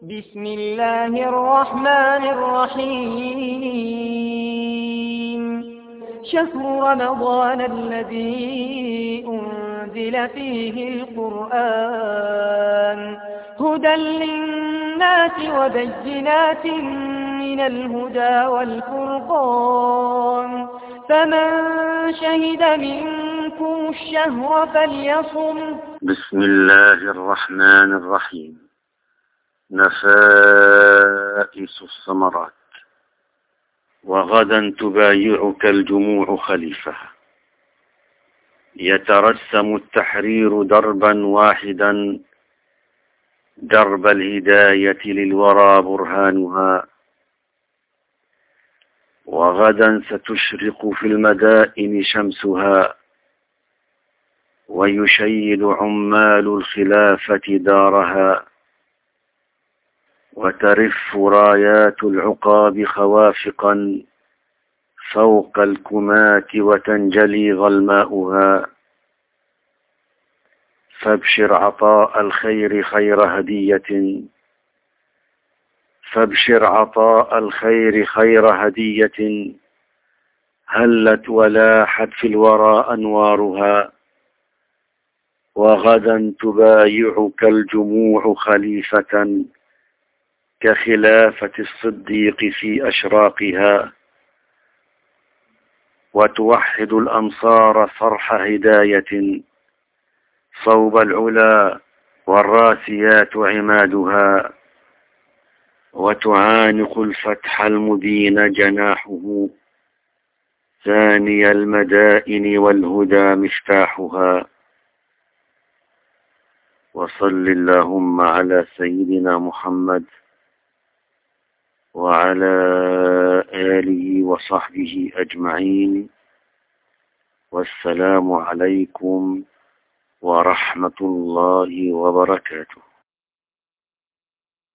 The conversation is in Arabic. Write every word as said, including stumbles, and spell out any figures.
بسم الله الرحمن الرحيم شهر رمضان الذي أنزل فيه القرآن هدى للناس وبينات من الهدى والفرقان فمن شهد منكم الشهر فليصم. بسم الله الرحمن الرحيم. نفائس الثمرات. وغدا تبايعك الجموع خليفها، يترسم التحرير دربا واحدا، درب الهداية للورى برهانها. وغدا ستشرق في المدائن شمسها، ويشيد عمال الخلافة دارها، وترف رايات العقاب خوافقا فوق الكمات وتنجلي ظلماؤها. فابشر عطاء الخير خير هدية فابشر عطاء الخير خير هدية هلت ولاحت في الورى أنوارها. وغدا تبايعك الجموع خليفة كخلافة الصديق في أشراقها، وتوحد الأمصار فرح هداية صوب العلا والراسيات عمادها. وتعانق الفتح المبين جناحه ثاني المدائن والهدى مفتاحها. وصل اللهم على سيدنا محمد وعلى آله وصحبه أجمعين، والسلام عليكم ورحمة الله وبركاته.